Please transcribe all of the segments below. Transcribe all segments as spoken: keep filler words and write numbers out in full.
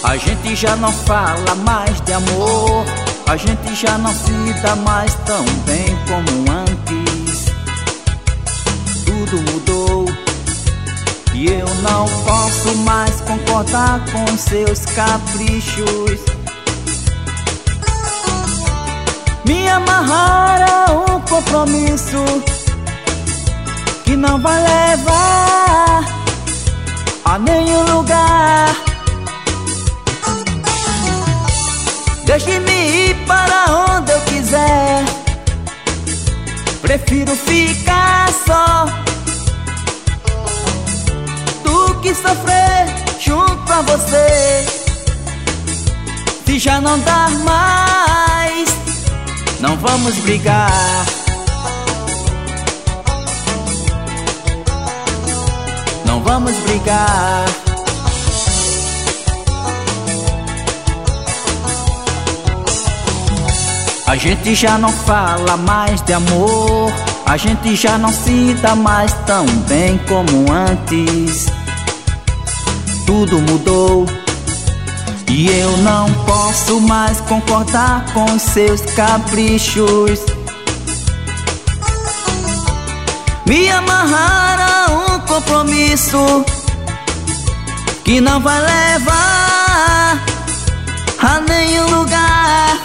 A gente já não fala mais de amor, a gente já não se dá mais tão bem como antes. Tudo mudou e eu não posso mais concordar com seus caprichos. Me amarrar a um compromisso que não vai levar a nenhum lugar. Deixe-me ir para onde eu quiser, prefiro ficar só do que sofrer junto a você. Se já não dá mais, não vamos brigar. Não vamos brigar. A gente já não fala mais de amor, a gente já não se dá mais tão bem como antes. Tudo mudou e eu não posso mais concordar com seus caprichos. Me amarrar a um compromisso que não vai levar a nenhum lugar.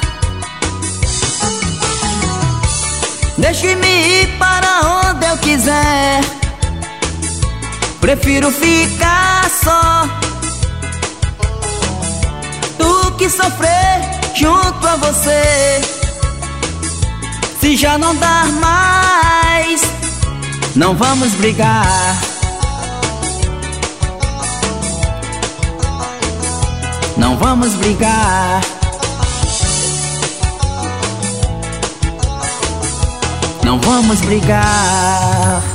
Deixe-me ir para onde eu quiser, prefiro ficar só do que sofrer junto a você. Se já não dá mais, não vamos brigar. Não vamos brigar. Não vamos brigar.